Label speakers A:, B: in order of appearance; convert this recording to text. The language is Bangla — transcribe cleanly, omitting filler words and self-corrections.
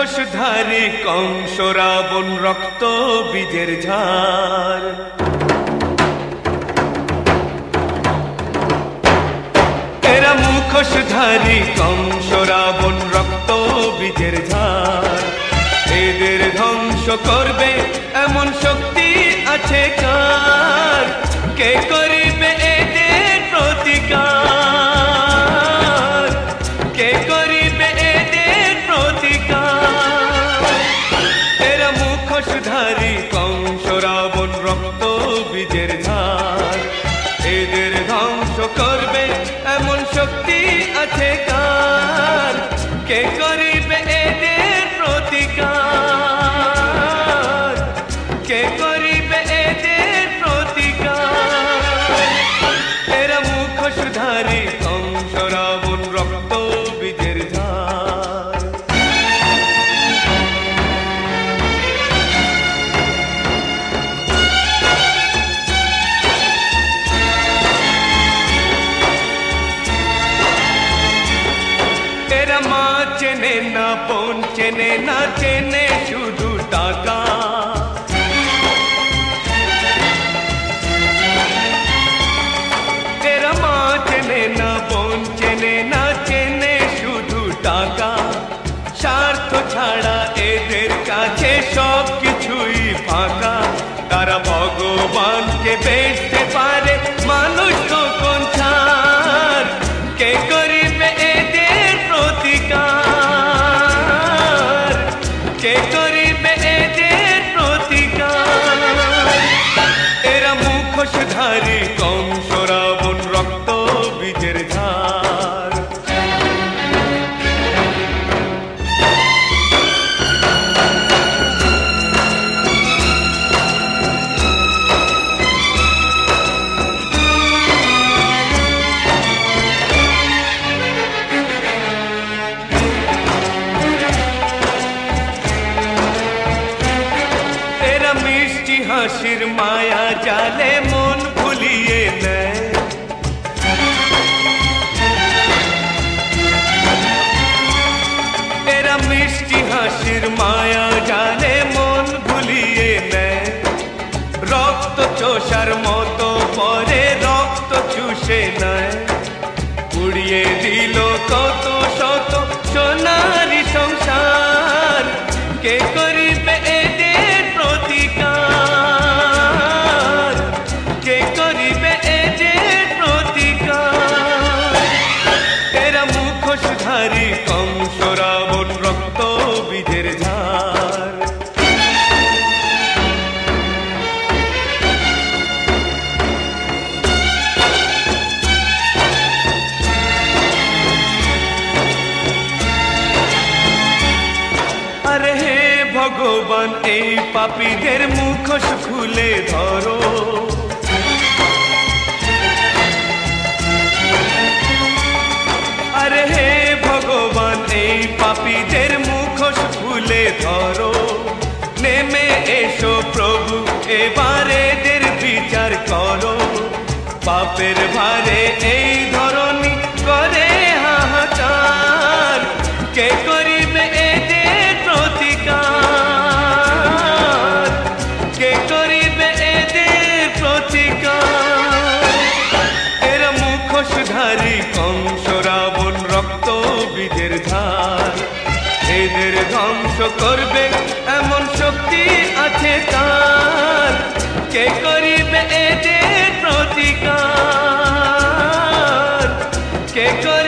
A: মুখোশধারী কংস রাবণ রক্ত বীজের ঝাড়। এরা মুখোশধারী কংস রাবণ রক্ত বীজের ঝাড়। এদের ধ্বংস করবে এমন শক্তি আছে কার? কে করিবে এদের প্রতিকার? কে করিবে এদের প্রতিকার? এরা মুখোশধারী কংস রাবণ রক্ত বীজের ঝাড়। এদের ধ্বংস করবে এমন শক্তি আছে কার? কে করিবে এদের প্রতিকার? কে করিবে এদের প্রতিকার? এরা মুখোশধারী কংস রাবণ রক্ত বীজের ঝাড়। এরা মা চেনে না, বোন চেনে না, চেনে শুধু টাকা। এরা মা চেনে না, বোন চেনে না, চেনে শুধু টাকা। স্বার্থ ছাড়া এদের কাছে সব কিছুই ফাঁকা। তারা ভগবানকে বেচতে পারে, মানুষ কোন ছাড়? কে করিবে এদের প্রতিকার? কে করিবে এদের প্রতিকার? এরা মুখোশধারী কংস রাবণ রক্ত বীজের ঝাড়। এরা মিষ্টি হাসির মায়া জালে মন ভুলিয়ে নেয়। এরা মিষ্টি হাসির মায়া জালে মন ভুলিয়ে নেয়। রক্ত চোষার মতো পরে রক্ত চুষে নেয়। উড়িয়ে দিল কত শত সোনারি সংসার। কে করিবে এদের প্রতিকার? কে করিবে এদের প্রতিকার? এরা মুখোশধারী কংস রাবণ রক্ত বীজের ঝাড়। আরে হে ভগবান, এই পাপীদের মুখোশ খুলে ধরো। আরে হে ভগবান, এই পাপীদের মুখোশ খুলে ধরো। নেমে এসো প্রভু, এবার এদের বিচার করো। পাপের ভারে এই ধরনী করে হাহাকার। কে করিবে এদের প্রতিকার? কে করিবে এদের প্রতিকার? এরা মুখোশধারী কংস রাবণ রক্ত বীজের ঝাড়। এদের ধ্বংস করবে এমন শক্তি আছে কার? কে করিবে এদের প্রতিকার? কে